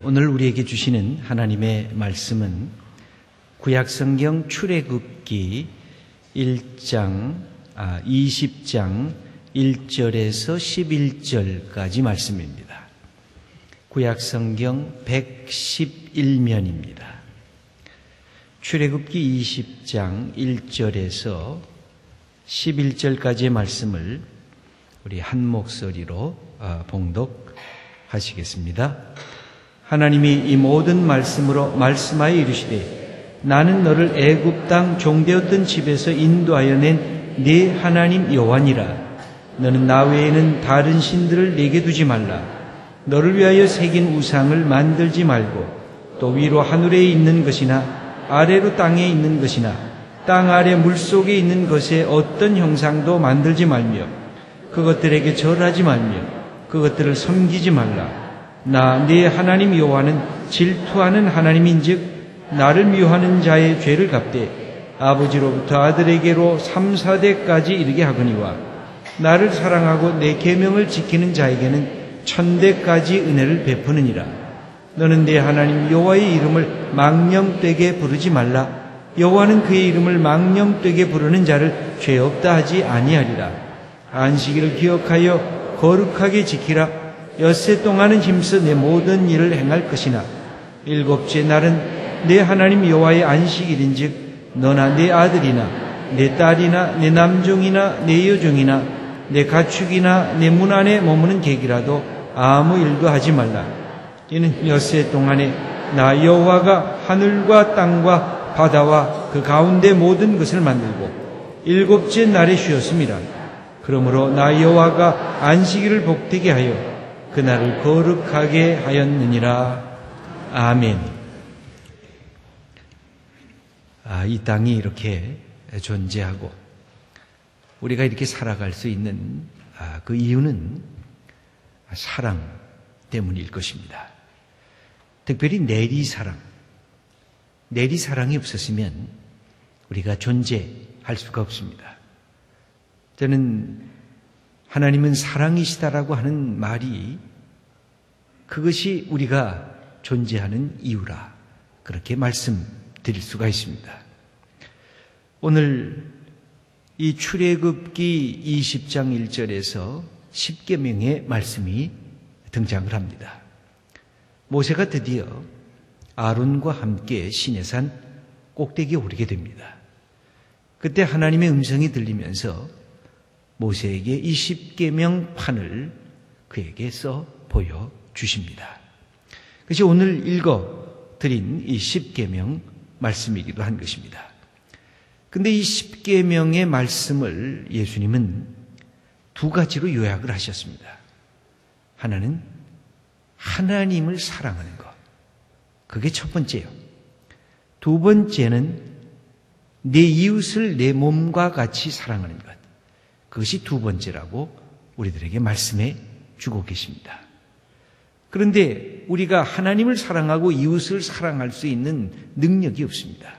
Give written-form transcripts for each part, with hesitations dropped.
오늘 우리에게 주시는 하나님의 말씀은 구약성경 출애굽기 20장 1절에서 11절까지 말씀입니다. 구약성경 111면입니다. 출애굽기 20장 1절에서 11절까지의 말씀을 우리 한 목소리로 봉독하시겠습니다. 하나님이 이 모든 말씀으로 말씀하여 이르시되 나는 너를 애굽 땅 종되었던 집에서 인도하여 낸 네 하나님 여호와니라. 너는 나 외에는 다른 신들을 내게 두지 말라. 너를 위하여 새긴 우상을 만들지 말고 또 위로 하늘에 있는 것이나 아래로 땅에 있는 것이나 땅 아래 물속에 있는 것에 어떤 형상도 만들지 말며 그것들에게 절하지 말며 그것들을 섬기지 말라. 나 네 하나님 여호와는 질투하는 하나님인즉 나를 미워하는 자의 죄를 갚되 아버지로부터 아들에게로 3, 4대까지 이르게 하거니와 나를 사랑하고 내 계명을 지키는 자에게는 1000대까지 은혜를 베푸느니라. 너는 내 하나님 여호와의 이름을 망령되게 부르지 말라. 여호와는 그의 이름을 망령되게 부르는 자를 죄 없다 하지 아니하리라. 안식일을 기억하여 거룩하게 지키라. 엿새 동안은 힘써 내 모든 일을 행할 것이나 일곱째 날은 내 하나님 여호와의 안식일인즉 너나 내 아들이나 내 딸이나 내 남종이나 내 여종이나 내 가축이나 내 문 안에 머무는 객이라도 아무 일도 하지 말라. 이는 엿새 동안에 나 여호와가 하늘과 땅과 바다와 그 가운데 모든 것을 만들고 일곱째 날에 쉬었음이라. 그러므로 나 여호와가 안식일을 복되게 하여 그날을 거룩하게 하였느니라. 아멘. 이 땅이 이렇게 존재하고 우리가 이렇게 살아갈 수 있는 그 이유는 사랑 때문일 것입니다. 특별히 내리사랑. 내리사랑이 없었으면 우리가 존재할 수가 없습니다. 저는 하나님은 사랑이시다라고 하는 말이 그것이 우리가 존재하는 이유라 그렇게 말씀드릴 수가 있습니다. 오늘 이 출애굽기 20장 1절에서 10계명의 말씀이 등장을 합니다. 모세가 드디어 아론과 함께 시내산 꼭대기에 오르게 됩니다. 그때 하나님의 음성이 들리면서 모세에게 이 10계명 판을 그에게 써 보여주십니다. 그것이 오늘 읽어드린 이 10계명 말씀이기도 한 것입니다. 근데 이 10계명의 말씀을 예수님은 두 가지로 요약을 하셨습니다. 하나는 하나님을 사랑하는 것. 그게 첫 번째예요. 두 번째는 내 이웃을 내 몸과 같이 사랑하는 것. 그것이 두 번째라고 우리들에게 말씀해 주고 계십니다. 그런데 우리가 하나님을 사랑하고 이웃을 사랑할 수 있는 능력이 없습니다.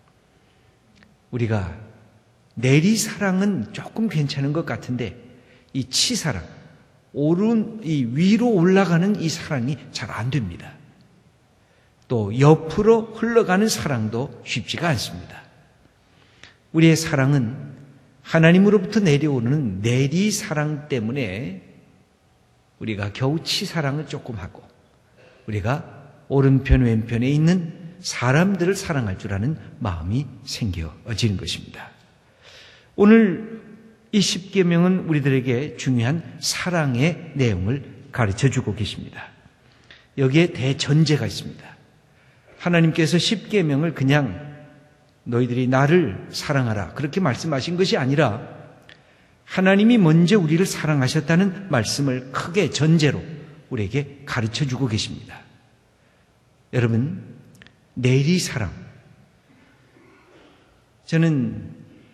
우리가 내리사랑은 조금 괜찮은 것 같은데 이 치사랑, 이 위로 올라가는 이 사랑이 잘 안 됩니다. 또 옆으로 흘러가는 사랑도 쉽지가 않습니다. 우리의 사랑은 하나님으로부터 내려오는 내리사랑 때문에 우리가 겨우 치사랑을 조금 하고 우리가 오른편 왼편에 있는 사람들을 사랑할 줄 아는 마음이 생겨지는 것입니다. 오늘 이 10계명은 우리들에게 중요한 사랑의 내용을 가르쳐주고 계십니다. 여기에 대전제가 있습니다. 하나님께서 10계명을 그냥 너희들이 나를 사랑하라 그렇게 말씀하신 것이 아니라 하나님이 먼저 우리를 사랑하셨다는 말씀을 크게 전제로 우리에게 가르쳐주고 계십니다. 여러분, 내리사랑. 저는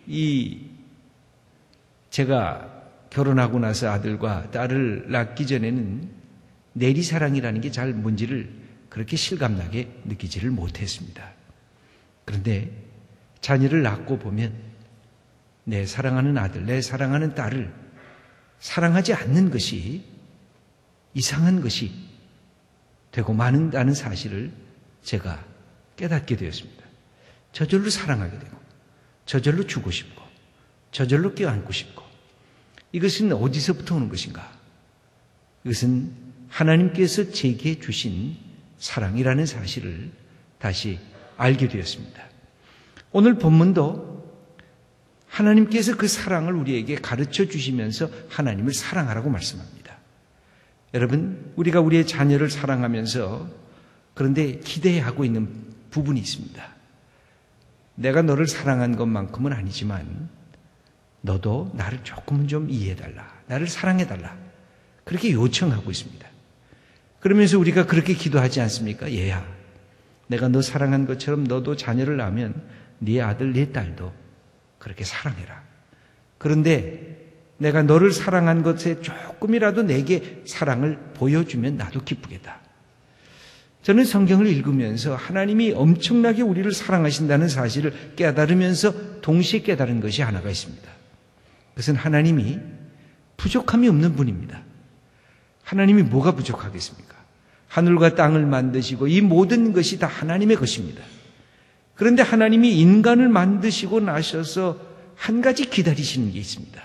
제가 결혼하고 나서 아들과 딸을 낳기 전에는 내리사랑이라는 게 잘 뭔지를 그렇게 실감나게 느끼지를 못했습니다. 그런데 자녀를 낳고 보면 내 사랑하는 아들, 내 사랑하는 딸을 사랑하지 않는 것이 이상한 것이 되고 마는다는 사실을 제가 깨닫게 되었습니다. 저절로 사랑하게 되고 저절로 주고 싶고 저절로 껴안고 싶고, 이것은 어디서부터 오는 것인가? 이것은 하나님께서 제게 주신 사랑이라는 사실을 다시 알게 되었습니다. 오늘 본문도 하나님께서 그 사랑을 우리에게 가르쳐 주시면서 하나님을 사랑하라고 말씀합니다. 여러분, 우리가 우리의 자녀를 사랑하면서 그런데 기대하고 있는 부분이 있습니다. 내가 너를 사랑한 것만큼은 아니지만 너도 나를 조금은 좀 이해해달라, 나를 사랑해달라, 그렇게 요청하고 있습니다. 그러면서 우리가 그렇게 기도하지 않습니까? 얘야, 내가 너 사랑한 것처럼 너도 자녀를 낳으면 네 아들, 네 딸도 그렇게 사랑해라. 그런데 내가 너를 사랑한 것에 조금이라도 내게 사랑을 보여주면 나도 기쁘겠다. 저는 성경을 읽으면서 하나님이 엄청나게 우리를 사랑하신다는 사실을 깨달으면서 동시에 깨달은 것이 하나가 있습니다. 그것은 하나님이 부족함이 없는 분입니다. 하나님이 뭐가 부족하겠습니까? 하늘과 땅을 만드시고 이 모든 것이 다 하나님의 것입니다. 그런데 하나님이 인간을 만드시고 나셔서 한 가지 기다리시는 게 있습니다.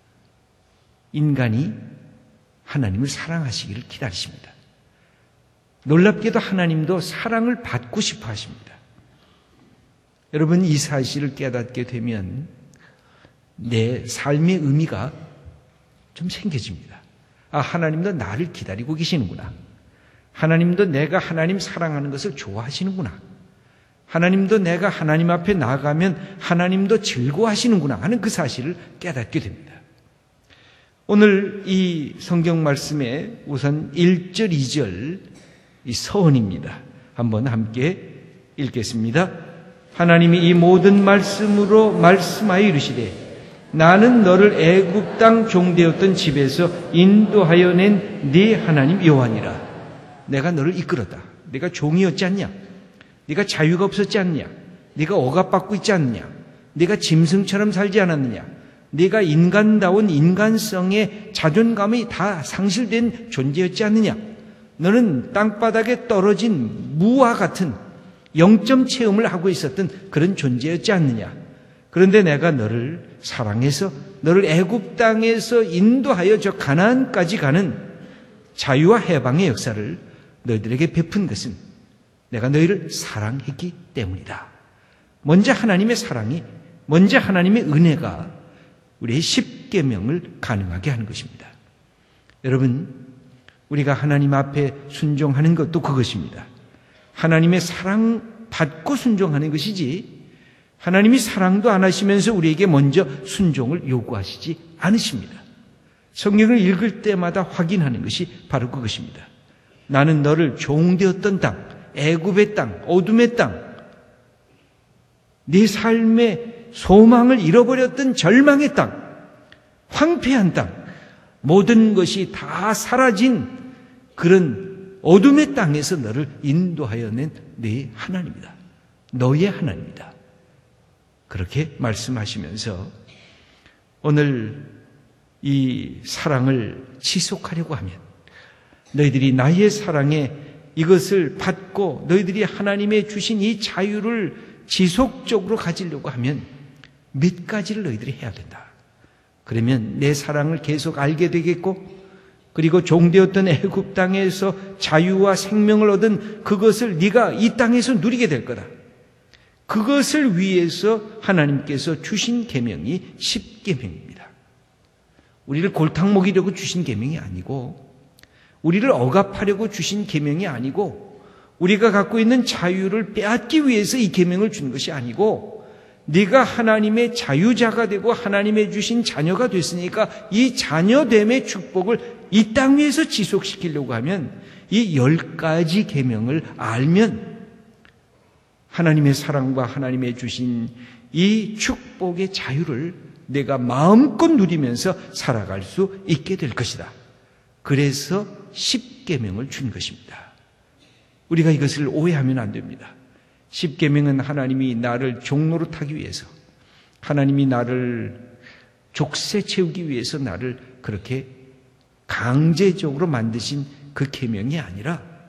인간이 하나님을 사랑하시기를 기다리십니다. 놀랍게도 하나님도 사랑을 받고 싶어 하십니다. 여러분, 이 사실을 깨닫게 되면 내 삶의 의미가 좀 생겨집니다. 아, 하나님도 나를 기다리고 계시는구나. 하나님도 내가 하나님 사랑하는 것을 좋아하시는구나. 하나님도 내가 하나님 앞에 나가면 하나님도 즐거워하시는구나 하는 그 사실을 깨닫게 됩니다. 오늘 이 성경 말씀에 우선 1절, 2절 이 서언입니다. 한번 함께 읽겠습니다. 하나님이 이 모든 말씀으로 말씀하여 이르시되 나는 너를 애굽 땅 종되었던 집에서 인도하여 낸 네 하나님 여호와니라. 내가 너를 이끌었다. 네가 종이었지 않냐? 네가 자유가 없었지 않느냐? 네가 억압받고 있지 않느냐? 네가 짐승처럼 살지 않았느냐? 네가 인간다운 인간성의 자존감이 다 상실된 존재였지 않느냐? 너는 땅바닥에 떨어진 무와 같은 영점 체험을 하고 있었던 그런 존재였지 않느냐? 그런데 내가 너를 사랑해서 너를 애굽 땅에서 인도하여 저 가나안까지 가는 자유와 해방의 역사를 너희들에게 베푼 것은 내가 너희를 사랑했기 때문이다. 먼저 하나님의 사랑이, 먼저 하나님의 은혜가 우리의 십계명을 가능하게 하는 것입니다. 여러분, 우리가 하나님 앞에 순종하는 것도 그것입니다. 하나님의 사랑 받고 순종하는 것이지 하나님이 사랑도 안 하시면서 우리에게 먼저 순종을 요구하시지 않으십니다. 성경을 읽을 때마다 확인하는 것이 바로 그것입니다. 나는 너를 종되었던 땅, 애굽의 땅, 어둠의 땅, 네 삶의 소망을 잃어버렸던 절망의 땅, 황폐한 땅, 모든 것이 다 사라진 그런 어둠의 땅에서 너를 인도하여 낸 네 하나님이다. 너의 하나님이다. 그렇게 말씀하시면서 오늘 이 사랑을 지속하려고 하면 너희들이 나의 사랑에 이것을 받고 너희들이 하나님의 주신 이 자유를 지속적으로 가지려고 하면 몇 가지를 너희들이 해야 된다. 그러면 내 사랑을 계속 알게 되겠고, 그리고 종되었던 애굽 땅에서 자유와 생명을 얻은 그것을 네가 이 땅에서 누리게 될 거다. 그것을 위해서 하나님께서 주신 계명이 십계명입니다. 우리를 골탕 먹이려고 주신 계명이 아니고, 우리를 억압하려고 주신 계명이 아니고, 우리가 갖고 있는 자유를 빼앗기 위해서 이 계명을 준 것이 아니고, 네가 하나님의 자유자가 되고 하나님의 주신 자녀가 됐으니까 이 자녀됨의 축복을 이 땅 위에서 지속시키려고 하면 이 10가지 계명을 알면 하나님의 사랑과 하나님의 주신 이 축복의 자유를 내가 마음껏 누리면서 살아갈 수 있게 될 것이다. 그래서 십계명을 준 것입니다. 우리가 이것을 오해하면 안 됩니다. 십계명은 하나님이 나를 종노릇하기 위해서, 하나님이 나를 족쇄 채우기 위해서 나를 그렇게 강제적으로 만드신 그 계명이 아니라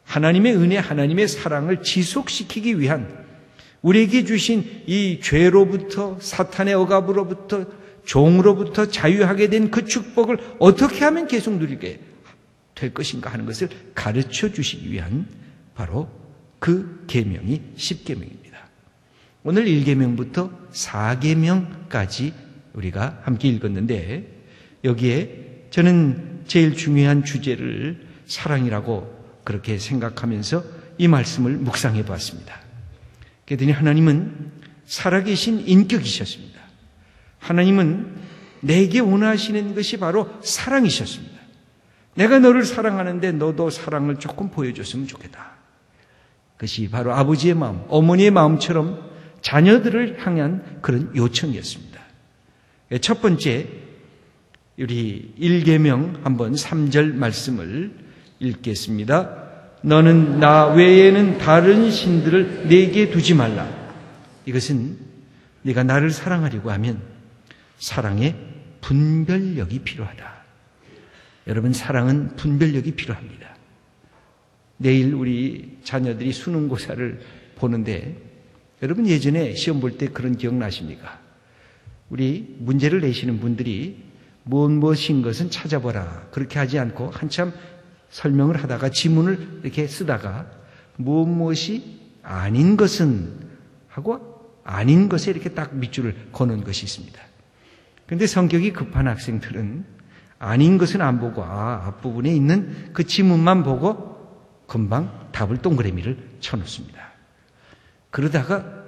하나님의 은혜, 하나님의 사랑을 지속시키기 위한 우리에게 주신 이 죄로부터, 사탄의 억압으로부터, 종으로부터 자유하게 된 그 축복을 어떻게 하면 계속 누리게 될 것인가 하는 것을 가르쳐 주시기 위한 바로 그 계명이 10계명입니다. 오늘 1계명부터 4계명까지 우리가 함께 읽었는데, 여기에 저는 제일 중요한 주제를 사랑이라고 그렇게 생각하면서 이 말씀을 묵상해 보았습니다. 그랬더니 하나님은 살아계신 인격이셨습니다. 하나님은 내게 원하시는 것이 바로 사랑이셨습니다. 내가 너를 사랑하는데 너도 사랑을 조금 보여줬으면 좋겠다. 그것이 바로 아버지의 마음, 어머니의 마음처럼 자녀들을 향한 그런 요청이었습니다. 첫 번째, 우리 1계명 한번 3절 말씀을 읽겠습니다. 너는 나 외에는 다른 신들을 내게 두지 말라. 이것은 네가 나를 사랑하려고 하면 사랑의 분별력이 필요하다. 여러분, 사랑은 분별력이 필요합니다. 내일 우리 자녀들이 수능고사를 보는데, 여러분 예전에 시험 볼 때 그런 기억 나십니까? 우리 문제를 내시는 분들이 무엇인 것은 찾아보라, 그렇게 하지 않고 한참 설명을 하다가 지문을 이렇게 쓰다가 무엇이 아닌 것은 하고 아닌 것에 이렇게 딱 밑줄을 거는 것이 있습니다. 그런데 성격이 급한 학생들은 아닌 것은 안 보고 앞부분에 있는 그 지문만 보고 금방 답을 동그라미를 쳐놓습니다. 그러다가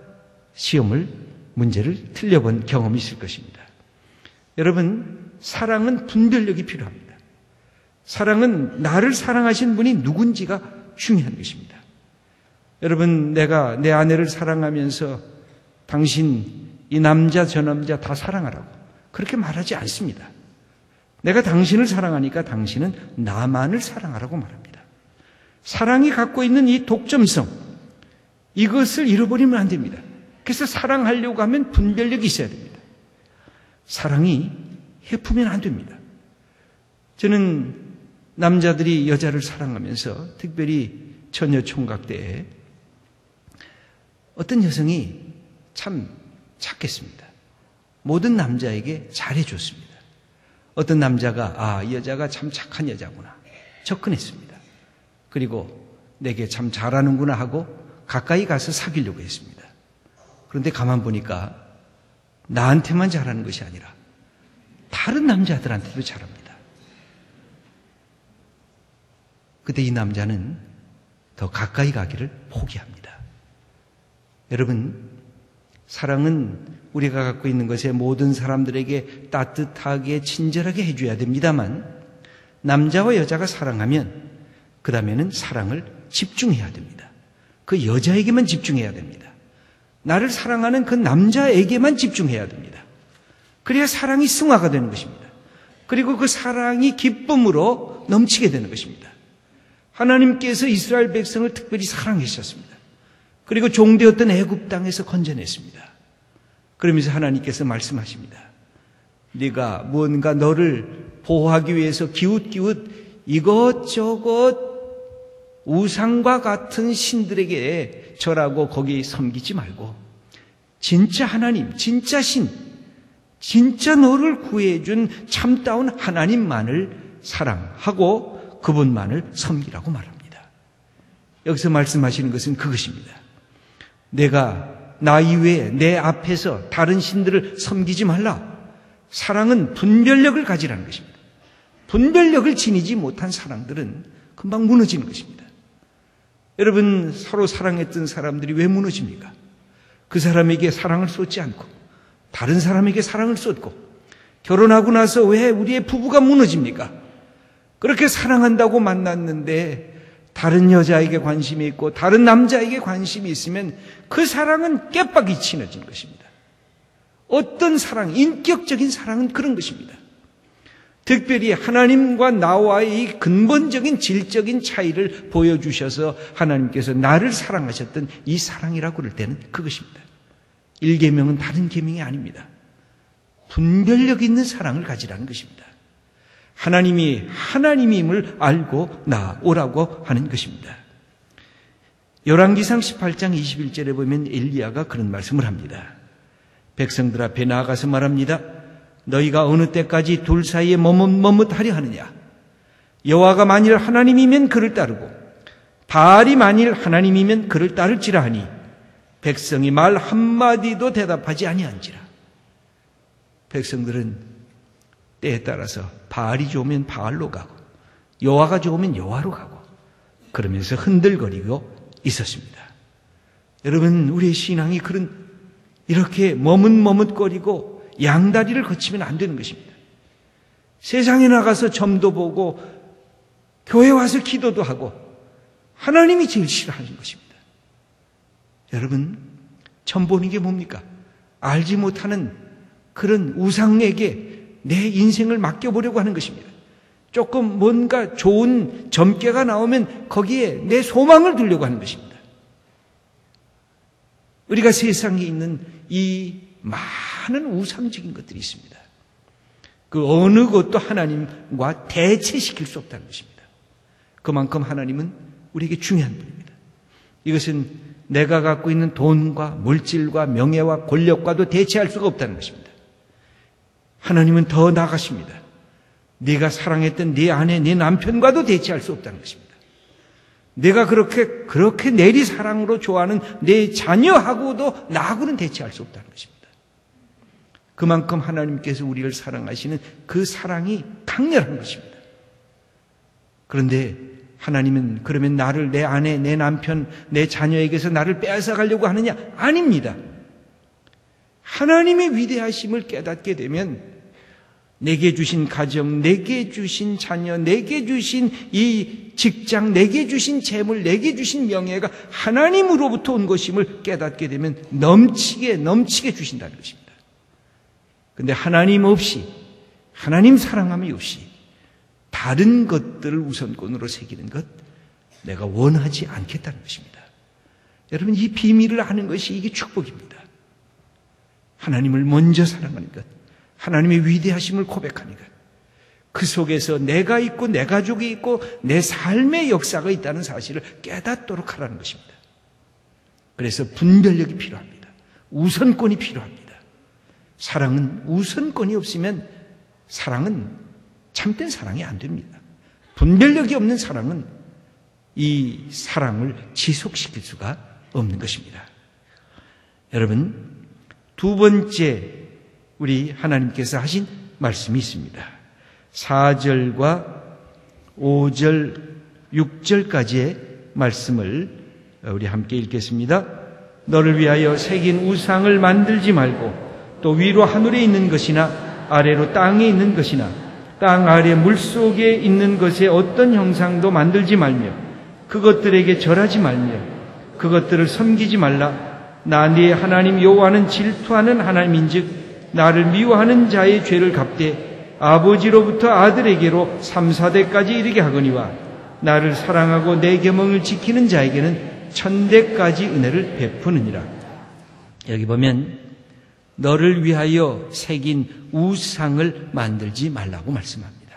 문제를 틀려본 경험이 있을 것입니다. 여러분, 사랑은 분별력이 필요합니다. 사랑은 나를 사랑하신 분이 누군지가 중요한 것입니다. 여러분, 내가 내 아내를 사랑하면서 당신 이 남자 저 남자 다 사랑하라고 그렇게 말하지 않습니다. 내가 당신을 사랑하니까 당신은 나만을 사랑하라고 말합니다. 사랑이 갖고 있는 이 독점성, 이것을 잃어버리면 안 됩니다. 그래서 사랑하려고 하면 분별력이 있어야 됩니다. 사랑이 해프면 안 됩니다. 저는 남자들이 여자를 사랑하면서 특별히 처녀 총각 때에 어떤 여성이 참 착했습니다. 모든 남자에게 잘해줬습니다. 어떤 남자가 이 여자가 참 착한 여자구나 접근했습니다. 그리고 내게 참 잘하는구나 하고 가까이 가서 사귀려고 했습니다. 그런데 가만 보니까 나한테만 잘하는 것이 아니라 다른 남자들한테도 잘합니다. 그때 이 남자는 더 가까이 가기를 포기합니다. 여러분, 사랑은 우리가 갖고 있는 것에 모든 사람들에게 따뜻하게 친절하게 해줘야 됩니다만, 남자와 여자가 사랑하면 그 다음에는 사랑을 집중해야 됩니다. 그 여자에게만 집중해야 됩니다. 나를 사랑하는 그 남자에게만 집중해야 됩니다. 그래야 사랑이 승화가 되는 것입니다. 그리고 그 사랑이 기쁨으로 넘치게 되는 것입니다. 하나님께서 이스라엘 백성을 특별히 사랑하셨습니다. 그리고 종되었던 애굽 땅에서 건져냈습니다. 그러면서 하나님께서 말씀하십니다. 네가 뭔가 너를 보호하기 위해서 기웃기웃 이것저것 우상과 같은 신들에게 절하고 거기 섬기지 말고 진짜 하나님, 진짜 신, 진짜 너를 구해준 참다운 하나님만을 사랑하고 그분만을 섬기라고 말합니다. 여기서 말씀하시는 것은 그것입니다. 내가 나 이외에 내 앞에서 다른 신들을 섬기지 말라. 사랑은 분별력을 가지라는 것입니다. 분별력을 지니지 못한 사랑들은 금방 무너지는 것입니다. 여러분, 서로 사랑했던 사람들이 왜 무너집니까? 그 사람에게 사랑을 쏟지 않고 다른 사람에게 사랑을 쏟고 결혼하고 나서 왜 우리의 부부가 무너집니까? 그렇게 사랑한다고 만났는데 다른 여자에게 관심이 있고 다른 남자에게 관심이 있으면 그 사랑은 깨박이 치러진 것입니다. 어떤 사랑, 인격적인 사랑은 그런 것입니다. 특별히 하나님과 나와의 이 근본적인 질적인 차이를 보여주셔서 하나님께서 나를 사랑하셨던 이 사랑이라고 그럴 때는 그것입니다. 1계명은 다른 계명이 아닙니다. 분별력 있는 사랑을 가지라는 것입니다. 하나님이 하나님임을 알고 나오라고 하는 것입니다. 열왕기상 18장 21절에 보면 엘리야가 그런 말씀을 합니다. 백성들 앞에 나아가서 말합니다. 너희가 어느 때까지 둘 사이에 머뭇머뭇하려 하느냐? 여호와가 만일 하나님이면 그를 따르고 바알이 만일 하나님이면 그를 따를지라 하니 백성이 말 한마디도 대답하지 아니한지라. 백성들은 때에 따라서 바알이 좋으면 바알로 가고 여호와가 좋으면 여호와로 가고 그러면서 흔들거리고 있었습니다. 여러분, 우리의 신앙이 이렇게 머뭇머뭇거리고 양다리를 거치면 안 되는 것입니다. 세상에 나가서 점도 보고 교회 와서 기도도 하고 하나님이 제일 싫어하는 것입니다. 여러분, 점 보는 게 뭡니까? 알지 못하는 그런 우상에게 내 인생을 맡겨보려고 하는 것입니다. 조금 뭔가 좋은 점괘가 나오면 거기에 내 소망을 두려고 하는 것입니다. 우리가 세상에 있는 이 많은 우상적인 것들이 있습니다. 그 어느 것도 하나님과 대체시킬 수 없다는 것입니다. 그만큼 하나님은 우리에게 중요한 분입니다. 이것은 내가 갖고 있는 돈과 물질과 명예와 권력과도 대체할 수가 없다는 것입니다. 하나님은 더 나아가십니다. 네가 사랑했던 네 아내, 네 남편과도 대체할 수 없다는 것입니다. 내가 그렇게 내리 사랑으로 좋아하는 내 자녀하고도 나하고는 대체할 수 없다는 것입니다. 그만큼 하나님께서 우리를 사랑하시는 그 사랑이 강렬한 것입니다. 그런데 하나님은 그러면 나를 내 아내, 내 남편, 내 자녀에게서 나를 빼앗아 가려고 하느냐? 아닙니다. 하나님의 위대하심을 깨닫게 되면 내게 주신 가정, 내게 주신 자녀, 내게 주신 이 직장, 내게 주신 재물, 내게 주신 명예가 하나님으로부터 온 것임을 깨닫게 되면 넘치게 주신다는 것입니다. 그런데 하나님 없이, 하나님 사랑함이 없이 다른 것들을 우선권으로 새기는 것, 내가 원하지 않겠다는 것입니다. 여러분, 이 비밀을 아는 것이 이게 축복입니다. 하나님을 먼저 사랑하는 것, 하나님의 위대하심을 고백하는 것, 그 속에서 내가 있고 내 가족이 있고 내 삶의 역사가 있다는 사실을 깨닫도록 하라는 것입니다. 그래서 분별력이 필요합니다. 우선권이 필요합니다. 사랑은 우선권이 없으면 사랑은 참된 사랑이 안 됩니다. 분별력이 없는 사랑은 이 사랑을 지속시킬 수가 없는 것입니다. 여러분, 두 번째 우리 하나님께서 하신 말씀이 있습니다. 4절과 5절, 6절까지의 말씀을 우리 함께 읽겠습니다. 너를 위하여 새긴 우상을 만들지 말고 또 위로 하늘에 있는 것이나 아래로 땅에 있는 것이나 땅 아래 물속에 있는 것에 어떤 형상도 만들지 말며 그것들에게 절하지 말며 그것들을 섬기지 말라. 나 네 하나님 여호와는 질투하는 하나님인즉 나를 미워하는 자의 죄를 갚되 아버지로부터 아들에게로 3, 4대까지 이르게 하거니와 나를 사랑하고 내 계명을 지키는 자에게는 1000대까지 은혜를 베푸느니라. 여기 보면 너를 위하여 새긴 우상을 만들지 말라고 말씀합니다.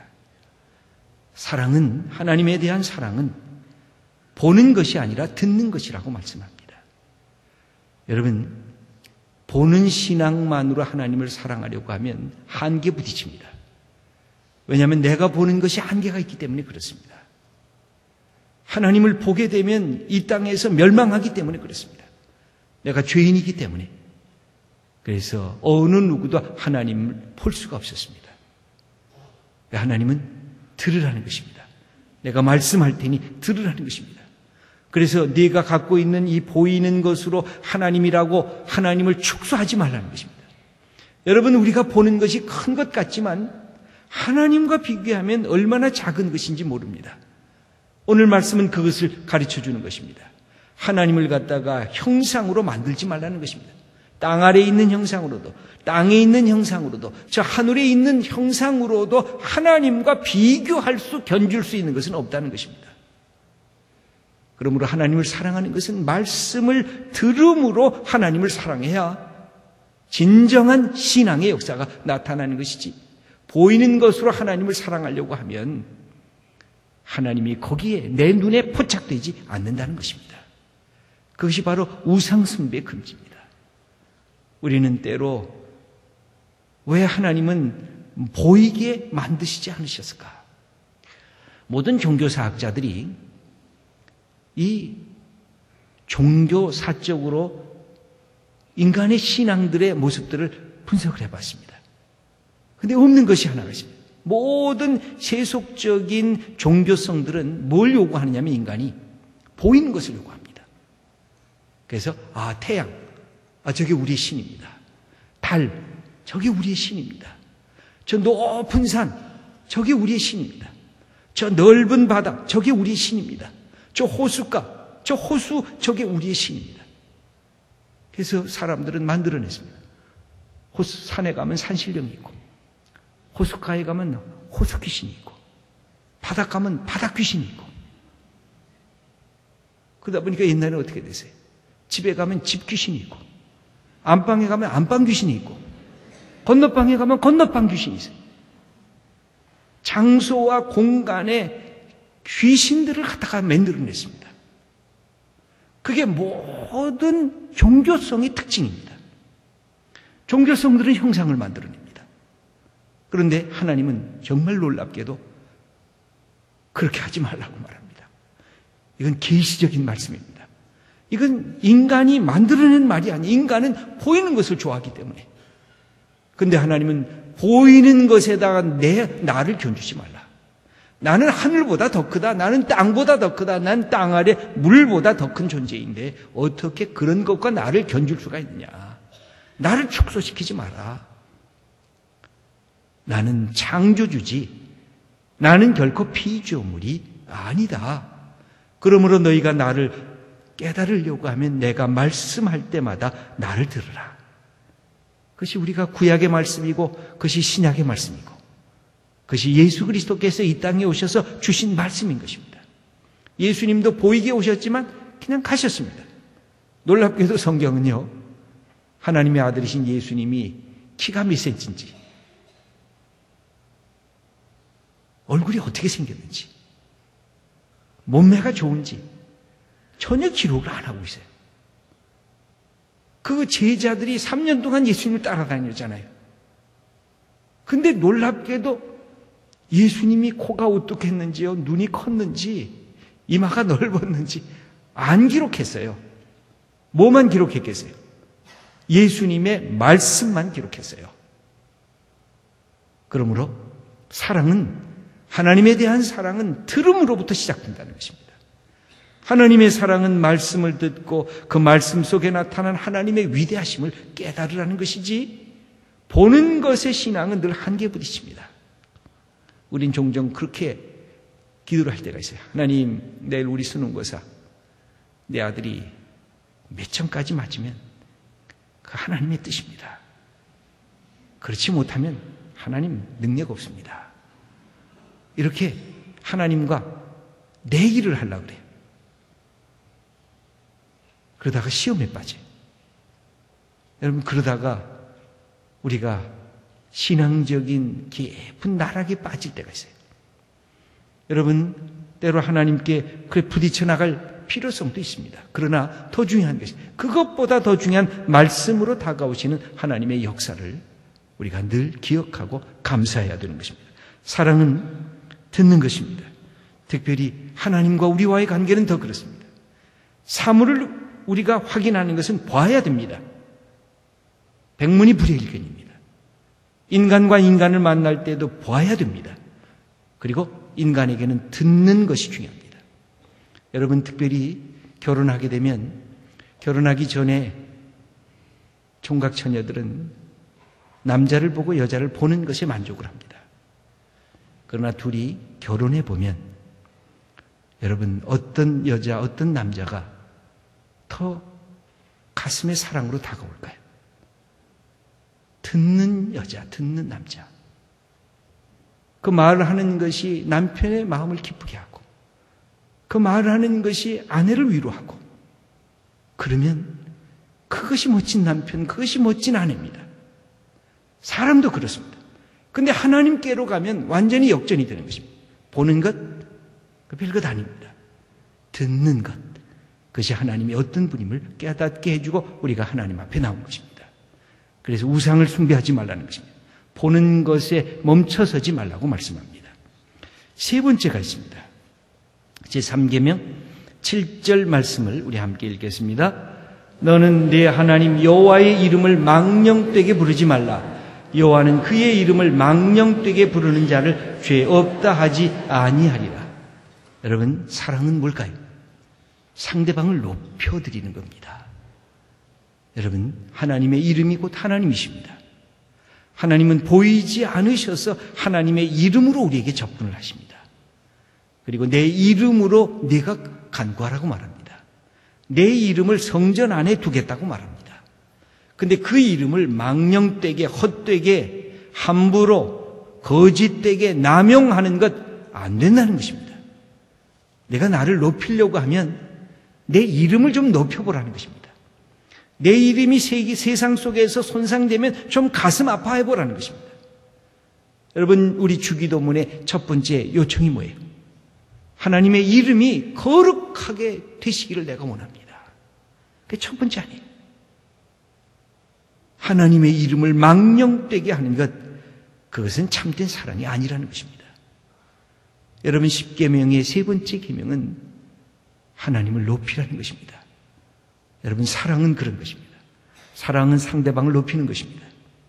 사랑은, 하나님에 대한 사랑은 보는 것이 아니라 듣는 것이라고 말씀합니다. 여러분, 보는 신앙만으로 하나님을 사랑하려고 하면 한계 부딪힙니다. 왜냐하면 내가 보는 것이 한계가 있기 때문에 그렇습니다. 하나님을 보게 되면 이 땅에서 멸망하기 때문에 그렇습니다. 내가 죄인이기 때문에. 그래서 어느 누구도 하나님을 볼 수가 없었습니다. 하나님은 들으라는 것입니다. 내가 말씀할 테니 들으라는 것입니다. 그래서 네가 갖고 있는 이 보이는 것으로 하나님이라고 하나님을 축소하지 말라는 것입니다. 여러분, 우리가 보는 것이 큰 것 같지만 하나님과 비교하면 얼마나 작은 것인지 모릅니다. 오늘 말씀은 그것을 가르쳐주는 것입니다. 하나님을 갖다가 형상으로 만들지 말라는 것입니다. 땅 아래에 있는 형상으로도, 땅에 있는 형상으로도, 저 하늘에 있는 형상으로도 하나님과 비교할 수, 견줄 수 있는 것은 없다는 것입니다. 그러므로 하나님을 사랑하는 것은 말씀을 들음으로 하나님을 사랑해야 진정한 신앙의 역사가 나타나는 것이지, 보이는 것으로 하나님을 사랑하려고 하면 하나님이 거기에 내 눈에 포착되지 않는다는 것입니다. 그것이 바로 우상숭배 금지입니다. 우리는 때로 왜 하나님은 보이게 만드시지 않으셨을까? 모든 종교사학자들이 이 종교사적으로 인간의 신앙들의 모습들을 분석을 해봤습니다. 그런데 없는 것이 하나가 있습니다. 모든 세속적인 종교성들은 뭘 요구하느냐면 인간이 보이는 것을 요구합니다. 그래서 태양, 저게 우리의 신입니다. 달, 저게 우리의 신입니다. 저 높은 산, 저게 우리의 신입니다. 저 넓은 바다, 저게 우리의 신입니다. 저 호숫가, 저 호수, 저게 우리의 신입니다. 그래서 사람들은 만들어냈습니다. 산에 가면 산신령이 있고, 호숫가에 가면 호수 귀신이 있고, 바닷가 가면 바닷 귀신이 있고. 그러다 보니까 옛날에는 어떻게 되세요? 집에 가면 집 귀신이 있고, 안방에 가면 안방 귀신이 있고, 건너방에 가면 건너방 귀신이 있어요. 장소와 공간에 귀신들을 갖다가 만들어냈습니다. 그게 모든 종교성의 특징입니다. 종교성들은 형상을 만들어냅니다. 그런데 하나님은 정말 놀랍게도 그렇게 하지 말라고 말합니다. 이건 계시적인 말씀입니다. 이건 인간이 만들어낸 말이 아니에요. 인간은 보이는 것을 좋아하기 때문에. 그런데 하나님은 보이는 것에다가 나를 견주지 말라. 나는 하늘보다 더 크다. 나는 땅보다 더 크다. 난 땅 아래 물보다 더 큰 존재인데 어떻게 그런 것과 나를 견줄 수가 있느냐. 나를 축소시키지 마라. 나는 창조주지. 나는 결코 피조물이 아니다. 그러므로 너희가 나를 깨달으려고 하면 내가 말씀할 때마다 나를 들으라. 그것이 우리가 구약의 말씀이고 그것이 신약의 말씀이고 그것이 예수 그리스도께서 이 땅에 오셔서 주신 말씀인 것입니다. 예수님도 보이게 오셨지만 그냥 가셨습니다. 놀랍게도 성경은요, 하나님의 아들이신 예수님이 키가 몇 센치인지, 얼굴이 어떻게 생겼는지, 몸매가 좋은지 전혀 기록을 안 하고 있어요. 그 제자들이 3년 동안 예수님을 따라다녔잖아요. 근데 놀랍게도 예수님이 코가 오뚝했는지요, 눈이 컸는지, 이마가 넓었는지 안 기록했어요. 뭐만 기록했겠어요? 예수님의 말씀만 기록했어요. 그러므로 사랑은, 하나님에 대한 사랑은 들음으로부터 시작된다는 것입니다. 하나님의 사랑은 말씀을 듣고 그 말씀 속에 나타난 하나님의 위대하심을 깨달으라는 것이지, 보는 것의 신앙은 늘 한계 부딪힙니다. 우린 종종 그렇게 기도를 할 때가 있어요. 하나님, 내일 우리 수능고사 내 아들이 몇 점까지 맞으면 그 하나님의 뜻입니다. 그렇지 못하면 하나님 능력 없습니다. 이렇게 하나님과 내기를 하려고 그래요. 그러다가 시험에 빠져요. 여러분, 그러다가 우리가 신앙적인 깊은 나락에 빠질 때가 있어요. 여러분, 때로 하나님께 그래 부딪혀 나갈 필요성도 있습니다. 그러나 더 중요한 것이, 그것보다 더 중요한 말씀으로 다가오시는 하나님의 역사를 우리가 늘 기억하고 감사해야 되는 것입니다. 사랑은 듣는 것입니다. 특별히 하나님과 우리와의 관계는 더 그렇습니다. 사물을 우리가 확인하는 것은 봐야 됩니다. 백문이 불여일견입니다. 인간과 인간을 만날 때도 봐야 됩니다. 그리고 인간에게는 듣는 것이 중요합니다. 여러분, 특별히 결혼하게 되면 결혼하기 전에 총각 처녀들은 남자를 보고 여자를 보는 것에 만족을 합니다. 그러나 둘이 결혼해 보면 여러분, 어떤 여자, 어떤 남자가 더 가슴의 사랑으로 다가올까요? 듣는 여자, 듣는 남자. 그 말을 하는 것이 남편의 마음을 기쁘게 하고, 그 말을 하는 것이 아내를 위로하고, 그러면 그것이 멋진 남편, 그것이 멋진 아내입니다. 사람도 그렇습니다. 근데 하나님께로 가면 완전히 역전이 되는 것입니다. 보는 것, 그 별것 아닙니다. 듣는 것, 그것이 하나님이 어떤 분임을 깨닫게 해주고 우리가 하나님 앞에 나온 것입니다. 그래서 우상을 숭배하지 말라는 것입니다. 보는 것에 멈춰서지 말라고 말씀합니다. 세 번째가 있습니다. 제3계명 7절 말씀을 우리 함께 읽겠습니다. 너는 내 하나님 여호와의 이름을 망령되게 부르지 말라. 여호와는 그의 이름을 망령되게 부르는 자를 죄 없다 하지 아니하리라. 여러분, 사랑은 뭘까요? 상대방을 높여드리는 겁니다. 여러분, 하나님의 이름이 곧 하나님이십니다. 하나님은 보이지 않으셔서 하나님의 이름으로 우리에게 접근을 하십니다. 그리고 내 이름으로 내가 간구하라고 말합니다. 내 이름을 성전 안에 두겠다고 말합니다. 근데 그 이름을 망령되게, 헛되게, 함부로, 거짓되게 남용하는 것 안 된다는 것입니다. 내가 나를 높이려고 하면 내 이름을 좀 높여보라는 것입니다. 내 이름이 세상 속에서 손상되면 좀 가슴 아파해보라는 것입니다. 여러분, 우리 주기도문의 첫 번째 요청이 뭐예요? 하나님의 이름이 거룩하게 되시기를 내가 원합니다. 그게 첫 번째 아니에요. 하나님의 이름을 망령되게 하는 것, 그것은 참된 사랑이 아니라는 것입니다. 여러분, 10계명의 세 번째 계명은 하나님을 높이라는 것입니다. 여러분, 사랑은 그런 것입니다. 사랑은 상대방을 높이는 것입니다.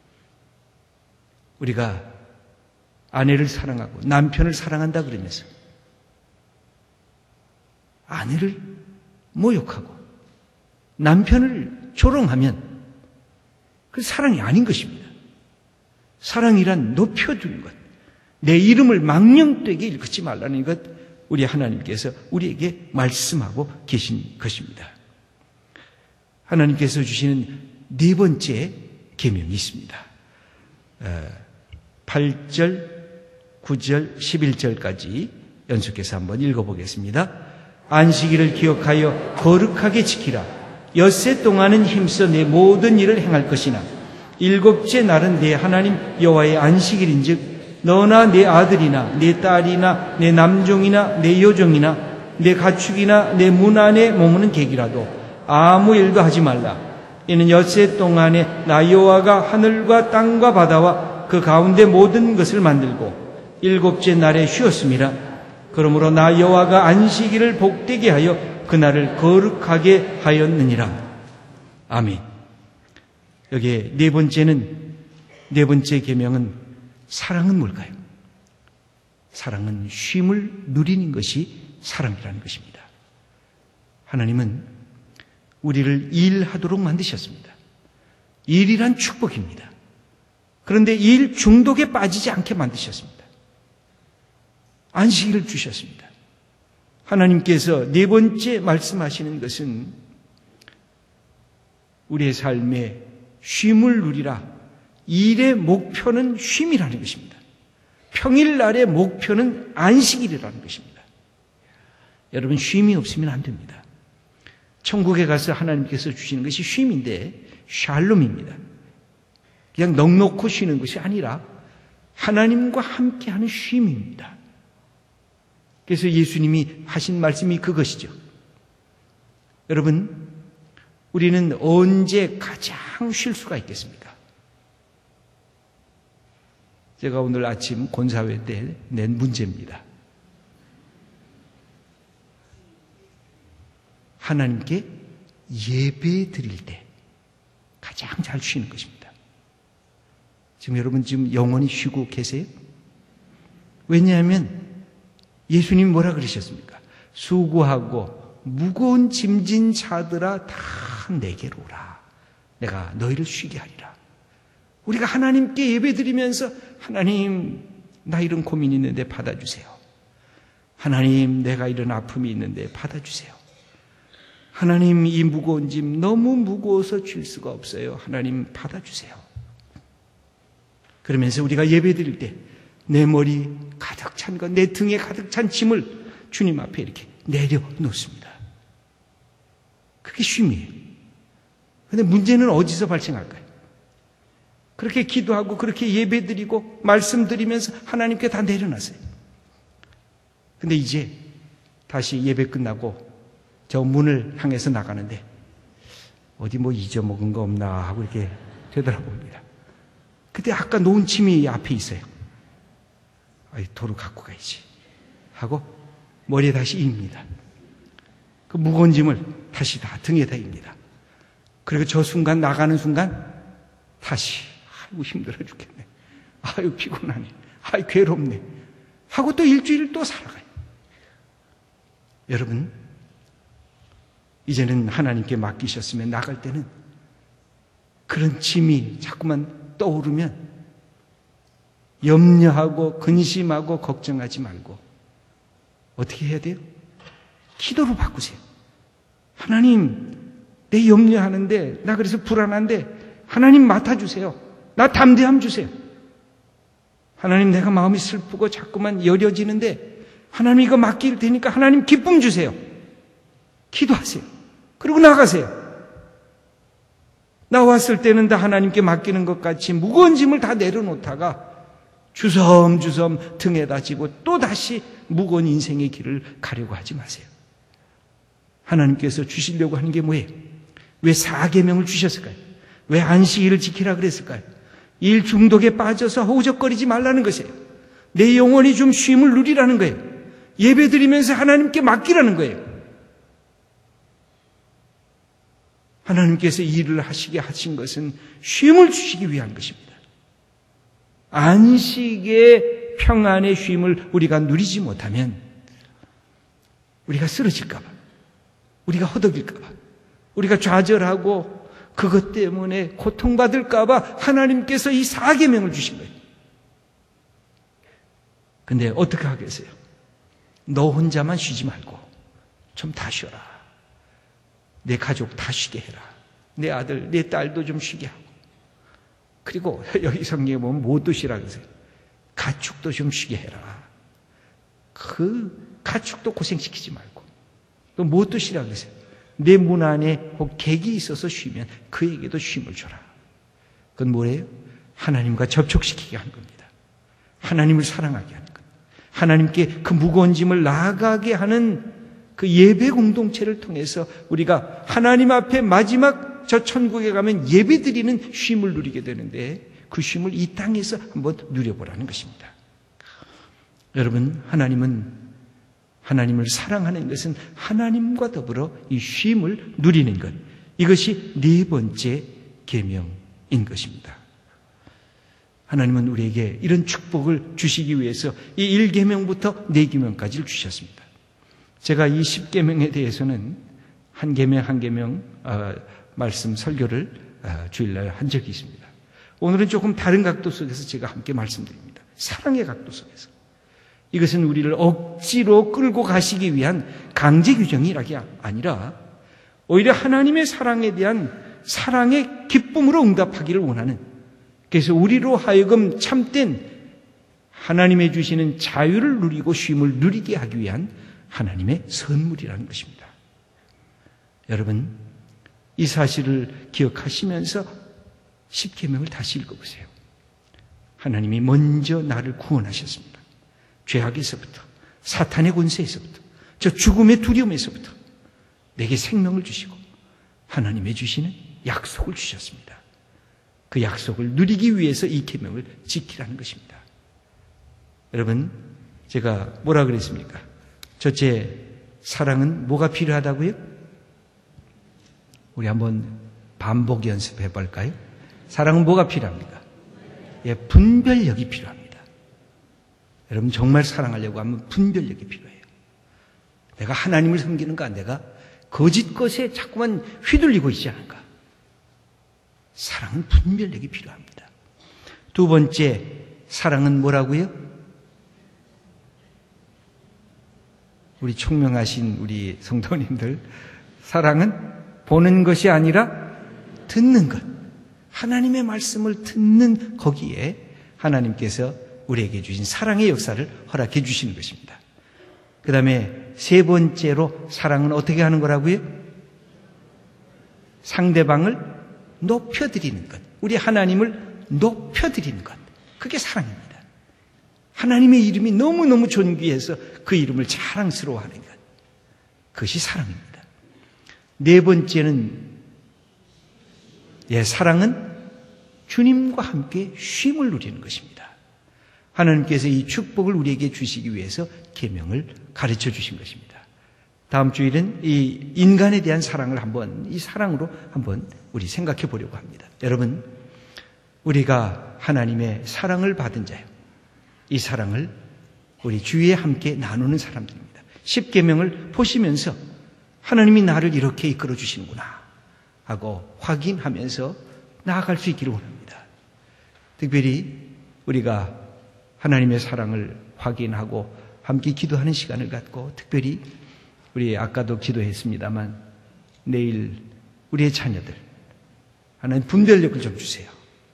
우리가 아내를 사랑하고 남편을 사랑한다 그러면서 아내를 모욕하고 남편을 조롱하면 그 사랑이 아닌 것입니다. 사랑이란 높여주는 것, 내 이름을 망령되게 일컫지 말라는 것, 우리 하나님께서 우리에게 말씀하고 계신 것입니다. 하나님께서 주시는 네 번째 계명이 있습니다. 8절, 9절, 11절까지 연속해서 한번 읽어보겠습니다. 안식일을 기억하여 거룩하게 지키라. 엿새 동안은 힘써 내 모든 일을 행할 것이나 일곱째 날은 내 하나님 여호와의 안식일인즉 너나 내 아들이나 내 딸이나 내 남종이나 내 여종이나 내 가축이나 내 문 안에 머무는 객이라도 아무 일도 하지 말라. 이는 엿새 동안에 나 여호와가 하늘과 땅과 바다와 그 가운데 모든 것을 만들고 일곱째 날에 쉬었음이라. 그러므로 나 여호와가 안식일을 복되게 하여 그날을 거룩하게 하였느니라. 아멘. 여기에 네 번째 계명은 사랑은 뭘까요? 사랑은 쉼을 누리는 것이 사랑이라는 것입니다. 하나님은 우리를 일하도록 만드셨습니다. 일이란 축복입니다. 그런데 일 중독에 빠지지 않게 만드셨습니다. 안식일을 주셨습니다. 하나님께서 네 번째 말씀하시는 것은 우리의 삶에 쉼을 누리라. 일의 목표는 쉼이라는 것입니다. 평일날의 목표는 안식일이라는 것입니다. 여러분, 쉼이 없으면 안 됩니다. 천국에 가서 하나님께서 주시는 것이 쉼인데 샬롬입니다. 그냥 넋놓고 쉬는 것이 아니라 하나님과 함께하는 쉼입니다. 그래서 예수님이 하신 말씀이 그것이죠. 여러분, 우리는 언제 가장 쉴 수가 있겠습니까? 제가 오늘 아침 권사회 때 낸 문제입니다. 하나님께 예배 드릴 때 가장 잘 쉬는 것입니다. 지금 여러분 영원히 쉬고 계세요? 왜냐하면 예수님이 뭐라 그러셨습니까? 수고하고 무거운 짐진 자들아 다 내게로 오라. 내가 너희를 쉬게 하리라. 우리가 하나님께 예배드리면서 하나님, 나 이런 고민이 있는데 받아주세요. 하나님, 내가 이런 아픔이 있는데 받아주세요. 하나님, 이 무거운 짐 너무 무거워서 줄 수가 없어요. 하나님, 받아주세요. 그러면서 우리가 예배드릴 때 내 머리 가득 찬 것, 내 등에 가득 찬 짐을 주님 앞에 이렇게 내려놓습니다. 그게 쉼이에요. 그런데 문제는 어디서 발생할까요? 그렇게 기도하고 그렇게 예배드리고 말씀드리면서 하나님께 다 내려놨어요. 근데 이제 다시 예배 끝나고 저 문을 향해서 나가는데 어디 뭐 잊어먹은 거 없나 하고 이렇게 되돌아봅니다. 그때 아까 놓은 짐이 앞에 있어요. 도로 갖고 가야지 하고 머리에 다시 입니다. 그 무거운 짐을 다시 다 등에다 입니다. 그리고 저 순간, 나가는 순간 다시 아이고 힘들어 죽겠네, 아유 피곤하네, 아유 괴롭네 하고 또 일주일 또 살아가요. 여러분, 이제는 하나님께 맡기셨으면 나갈 때는 그런 짐이 자꾸만 떠오르면 염려하고 근심하고 걱정하지 말고 어떻게 해야 돼요? 기도로 바꾸세요. 하나님, 내 염려하는데, 나 그래서 불안한데 하나님 맡아주세요. 나 담대함 주세요. 하나님, 내가 마음이 슬프고 자꾸만 여려지는데 하나님 이거 맡길 테니까 하나님 기쁨 주세요. 기도하세요. 그리고 나가세요. 나왔을 때는 다 하나님께 맡기는 것 같이 무거운 짐을 다 내려놓다가 주섬주섬 등에다 지고 또 다시 무거운 인생의 길을 가려고 하지 마세요. 하나님께서 주시려고 하는 게 뭐예요? 왜 사계명을 주셨을까요? 왜 안식일을 지키라 그랬을까요? 일 중독에 빠져서 허우적거리지 말라는 것이에요. 내 영혼이 좀 쉼을 누리라는 거예요. 예배 드리면서 하나님께 맡기라는 거예요. 하나님께서 이 일을 하시게 하신 것은 쉼을 주시기 위한 것입니다. 안식의 평안의 쉼을 우리가 누리지 못하면 우리가 쓰러질까 봐, 우리가 허덕일까 봐, 우리가 좌절하고 그것 때문에 고통받을까 봐 하나님께서 이 사계명을 주신 거예요. 근데 어떻게 하겠어요? 너 혼자만 쉬지 말고 좀 다 쉬어라. 내 가족 다 쉬게 해라. 내 아들, 내 딸도 좀 쉬게 하고. 그리고 여기 성경에 보면 못도 쉬라 그러세요. 가축도 좀 쉬게 해라. 그 가축도 고생시키지 말고. 또 못도 쉬라 그러세요. 내 문 안에 혹 객이 있어서 쉬면 그에게도 쉼을 줘라. 그건 뭐예요? 하나님과 접촉시키게 하는 겁니다. 하나님을 사랑하게 하는 것. 하나님께 그 무거운 짐을 나아가게 하는 그 예배 공동체를 통해서 우리가 하나님 앞에 마지막 저 천국에 가면 예배드리는 쉼을 누리게 되는데 그 쉼을 이 땅에서 한번 누려보라는 것입니다. 여러분, 하나님을 사랑하는 것은 하나님과 더불어 이 쉼을 누리는 것. 이것이 네 번째 계명인 것입니다. 하나님은 우리에게 이런 축복을 주시기 위해서 이 1계명부터 4계명까지를 주셨습니다. 제가 이 10계명에 대해서는 한 계명 한 계명 말씀 설교를 주일날 한 적이 있습니다. 오늘은 조금 다른 각도 속에서 제가 함께 말씀드립니다. 사랑의 각도 속에서. 이것은 우리를 억지로 끌고 가시기 위한 강제 규정이라기 아니라 오히려 하나님의 사랑에 대한 사랑의 기쁨으로 응답하기를 원하는, 그래서 우리로 하여금 참된 하나님의 주시는 자유를 누리고 쉼을 누리게 하기 위한 하나님의 선물이라는 것입니다. 여러분, 이 사실을 기억하시면서 10계명을 다시 읽어보세요. 하나님이 먼저 나를 구원하셨습니다. 죄악에서부터, 사탄의 권세에서부터, 저 죽음의 두려움에서부터 내게 생명을 주시고 하나님의 주시는 약속을 주셨습니다. 그 약속을 누리기 위해서 이 계명을 지키라는 것입니다. 여러분, 제가 뭐라 그랬습니까? 첫째, 사랑은 뭐가 필요하다고요? 우리 한번 반복 연습해 볼까요? 사랑은 뭐가 필요합니까? 예, 분별력이 필요합니다. 여러분, 정말 사랑하려고 하면 분별력이 필요해요. 내가 하나님을 섬기는가, 내가 거짓 것에 자꾸만 휘둘리고 있지 않은가. 사랑은 분별력이 필요합니다. 두 번째, 사랑은 뭐라고요? 우리 총명하신 우리 성도님들, 사랑은 보는 것이 아니라 듣는 것. 하나님의 말씀을 듣는 거기에 하나님께서 우리에게 주신 사랑의 역사를 허락해 주시는 것입니다. 그 다음에 세 번째로 사랑은 어떻게 하는 거라고요? 상대방을 높여드리는 것. 우리 하나님을 높여드리는 것. 그게 사랑입니다. 하나님의 이름이 너무너무 존귀해서 그 이름을 자랑스러워하는 것. 그것이 사랑입니다. 네 번째는, 사랑은 주님과 함께 쉼을 누리는 것입니다. 하나님께서 이 축복을 우리에게 주시기 위해서 계명을 가르쳐 주신 것입니다. 다음 주일은 이 인간에 대한 사랑을 이 사랑으로 한번 우리 생각해 보려고 합니다. 여러분, 우리가 하나님의 사랑을 받은 자요, 이 사랑을 우리 주위에 함께 나누는 사람들입니다. 십계명을 보시면서 하나님이 나를 이렇게 이끌어 주시는구나 하고 확인하면서 나아갈 수 있기를 원합니다. 특별히 우리가 하나님의 사랑을 확인하고 함께 기도하는 시간을 갖고, 특별히 우리 아까도 기도했습니다만 내일 우리의 자녀들 하나님 분별력을 좀 주세요.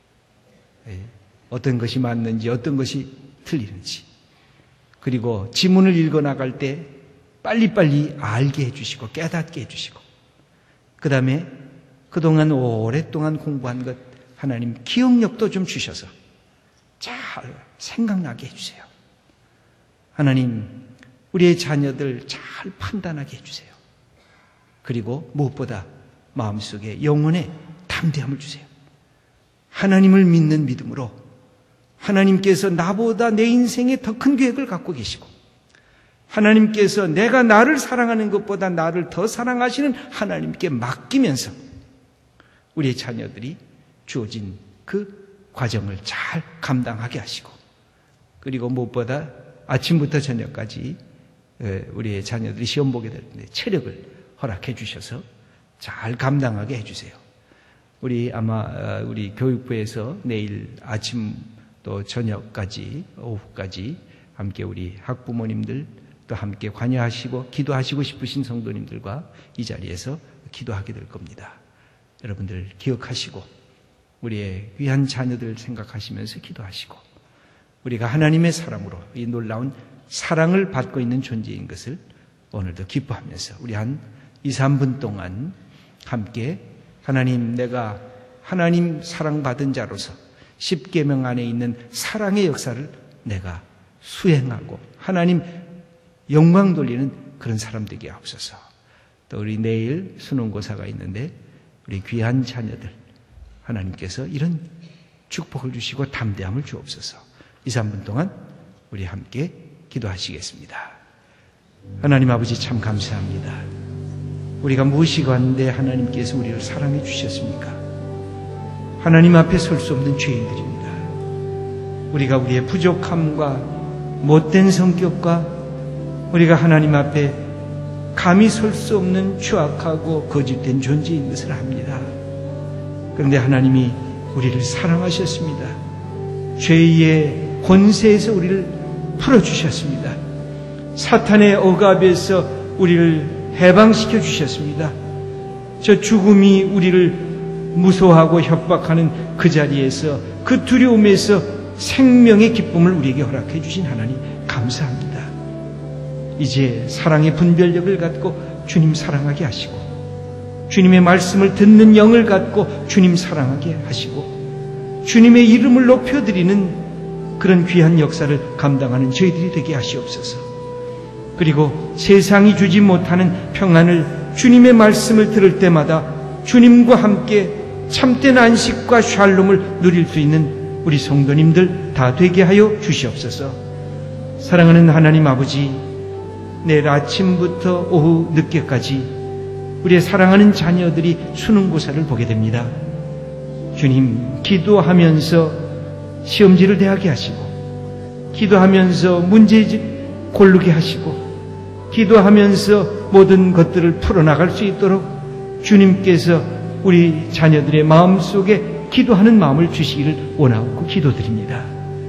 어떤 것이 맞는지 어떤 것이 틀리는지, 그리고 지문을 읽어나갈 때 빨리빨리 알게 해주시고 깨닫게 해주시고, 그 다음에 그동안 오랫동안 공부한 것 하나님 기억력도 좀 주셔서 잘 생각나게 해주세요. 하나님, 우리의 자녀들 잘 판단하게 해주세요. 그리고 무엇보다 마음속에 영혼의 담대함을 주세요. 하나님을 믿는 믿음으로 하나님께서 나보다 내 인생에 더 큰 계획을 갖고 계시고, 하나님께서 내가 나를 사랑하는 것보다 나를 더 사랑하시는 하나님께 맡기면서 우리의 자녀들이 주어진 그 과정을 잘 감당하게 하시고, 그리고 무엇보다 아침부터 저녁까지 우리의 자녀들이 시험 보게 될 때 체력을 허락해 주셔서 잘 감당하게 해주세요. 우리 교육부에서 내일 아침 또 저녁까지, 오후까지 함께 우리 학부모님들 또 함께 관여하시고 기도하시고 싶으신 성도님들과 이 자리에서 기도하게 될 겁니다. 여러분들 기억하시고 우리의 귀한 자녀들 생각하시면서 기도하시고, 우리가 하나님의 사랑으로 이 놀라운 사랑을 받고 있는 존재인 것을 오늘도 기뻐하면서 우리 한 2, 3분 동안 함께 하나님, 내가 하나님 사랑받은 자로서 십계명 안에 있는 사랑의 역사를 내가 수행하고 하나님 영광 돌리는 그런 사람 되게 하옵소서. 또 우리 내일 수능고사가 있는데 우리 귀한 자녀들 하나님께서 이런 축복을 주시고 담대함을 주옵소서. 2, 3분 동안 우리 함께 기도하시겠습니다. 하나님 아버지, 참 감사합니다. 우리가 무엇이건데 하나님께서 우리를 사랑해 주셨습니까? 하나님 앞에 설 수 없는 죄인들입니다. 우리가 우리의 부족함과 못된 성격과 우리가 하나님 앞에 감히 설 수 없는 추악하고 거짓된 존재인 것을 압니다. 그런데 하나님이 우리를 사랑하셨습니다. 죄의 권세에서 우리를 풀어주셨습니다. 사탄의 억압에서 우리를 해방시켜 주셨습니다. 저 죽음이 우리를 무서워하고 협박하는 그 자리에서, 그 두려움에서 생명의 기쁨을 우리에게 허락해 주신 하나님 감사합니다. 이제 사랑의 분별력을 갖고 주님 사랑하게 하시고, 주님의 말씀을 듣는 영을 갖고 주님 사랑하게 하시고, 주님의 이름을 높여드리는 그런 귀한 역사를 감당하는 저희들이 되게 하시옵소서. 그리고 세상이 주지 못하는 평안을 주님의 말씀을 들을 때마다 주님과 함께 참된 안식과 샬롬을 누릴 수 있는 우리 성도님들 다 되게 하여 주시옵소서. 사랑하는 하나님 아버지, 내일 아침부터 오후 늦게까지 우리의 사랑하는 자녀들이 수능고사를 보게 됩니다. 주님, 기도하면서 시험지를 대하게 하시고, 기도하면서 문제 고르게 하시고, 기도하면서 모든 것들을 풀어나갈 수 있도록 주님께서 우리 자녀들의 마음속에 기도하는 마음을 주시기를 원하고 기도드립니다.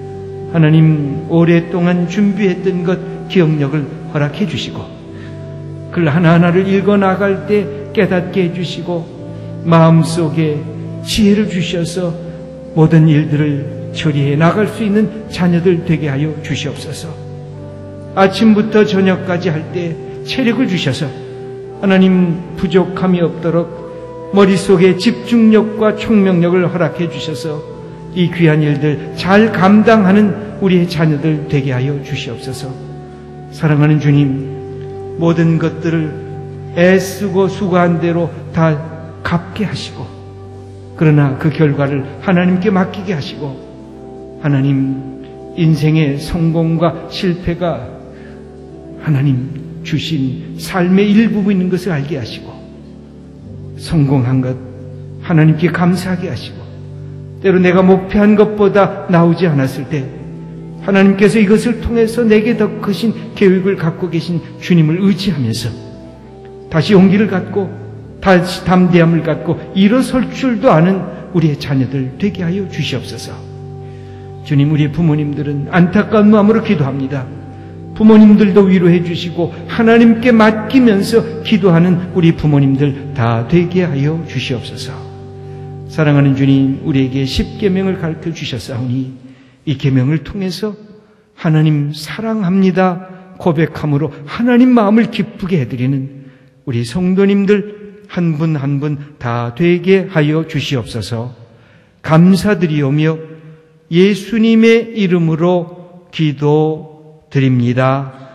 하나님, 오랫동안 준비했던 것 기억력을 허락해 주시고, 글 하나하나를 읽어나갈 때 깨닫게 해주시고, 마음속에 지혜를 주셔서 모든 일들을 처리해 나갈 수 있는 자녀들 되게 하여 주시옵소서. 아침부터 저녁까지 할 때 체력을 주셔서 하나님 부족함이 없도록 머릿속에 집중력과 총명력을 허락해 주셔서 이 귀한 일들 잘 감당하는 우리의 자녀들 되게 하여 주시옵소서. 사랑하는 주님, 모든 것들을 애쓰고 수고한 대로 다 갚게 하시고, 그러나 그 결과를 하나님께 맡기게 하시고, 하나님 인생의 성공과 실패가 하나님 주신 삶의 일부분인 것을 알게 하시고, 성공한 것 하나님께 감사하게 하시고, 때로 내가 목표한 것보다 나오지 않았을 때 하나님께서 이것을 통해서 내게 더 크신 계획을 갖고 계신 주님을 의지하면서 다시 용기를 갖고 다시 담대함을 갖고 일어설 줄도 아는 우리의 자녀들 되게 하여 주시옵소서. 주님, 우리 부모님들은 안타까운 마음으로 기도합니다. 부모님들도 위로해 주시고 하나님께 맡기면서 기도하는 우리 부모님들 다 되게 하여 주시옵소서. 사랑하는 주님, 우리에게 10계명을 가르쳐 주셨사오니 이 계명을 통해서 하나님 사랑합니다 고백함으로 하나님 마음을 기쁘게 해드리는 우리 성도님들 한 분 한 분 다 되게 하여 주시옵소서. 감사드리오며 예수님의 이름으로 기도드립니다.